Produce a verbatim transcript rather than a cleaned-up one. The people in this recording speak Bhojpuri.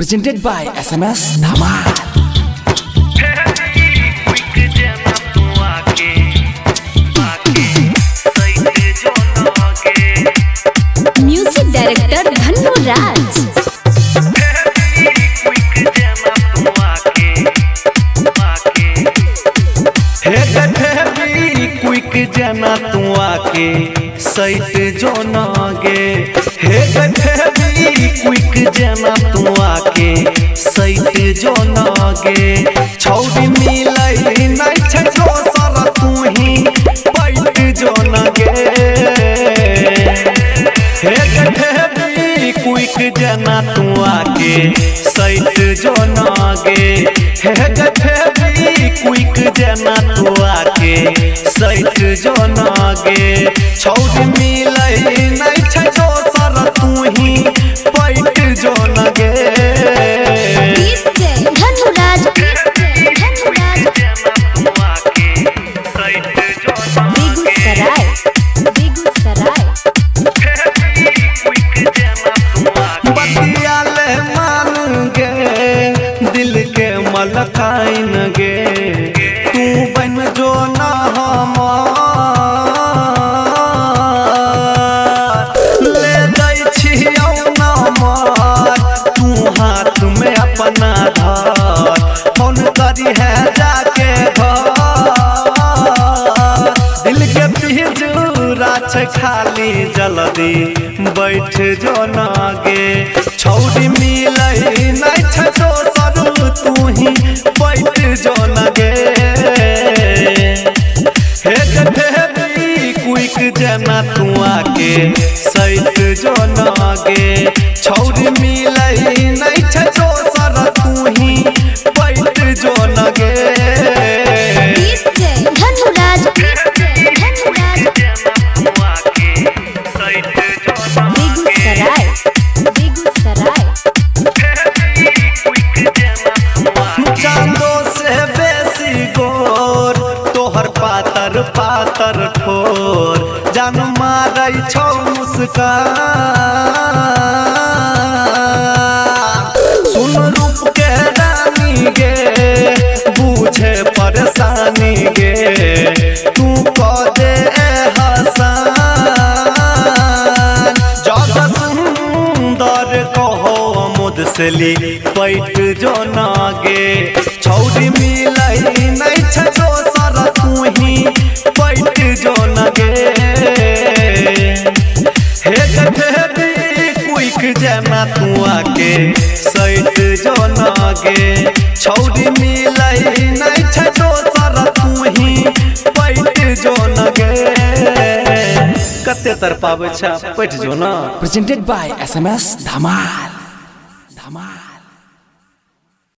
Presented by S M S Dhamal. Music director Dhanno Raj. Quick जना तू आके सैट जो नागे हे गठेबी क्विक जना तू आके सैट जो नागे छौड़ी मिलै नै छै दोसर तू ही पैट जो नागे हे गठेबी क्विक जना तू आके सैट जो नागे हे गठेबी क्विक जना तू आके सैट जो नागे छौड़ी मिलै नै छै दोसर तू ही पैट जो नागे धन्नो राज बेगूसराय बेगूसराय बतिया ले मान गे दिल के मलकाइन गे तू बन जो ना ले दै छियौ ना मार तू हाथ में अपना धर फोन करी है जाके दिल के पिंजरा छै खाली जल्दी बैठ जो नागे छौड़ी मिलै नै छै दोसर तू ही बैठ जो नागे हे गठेबी क्विक जना तू आके सैट जो नागे छौड़ी मिलै नै छै दोसर तू ही बैठ जो नागे धन्नो राज बेगूसराय बेगूसराय चांदो से बेसी गोर तोहर पातर पातर ठोर जान मारै छौ मुस्कान सुन रूप के रानी गे बूझे परेशानी गे तू कह दे हसन जग सुंदर कहो मुदसली पैट जो नागे छौड़ी मिलै नै छै दोसर तू ही पैट जो नागे हे गठेबी क्विक जना तू आके सैट जो नागे छौड़ी मिलै नै छै दोसर तू ही पैट जो नागे कते तर पाबै छै पैट जो ना। Presented by S M S Dhamal. Dhamal.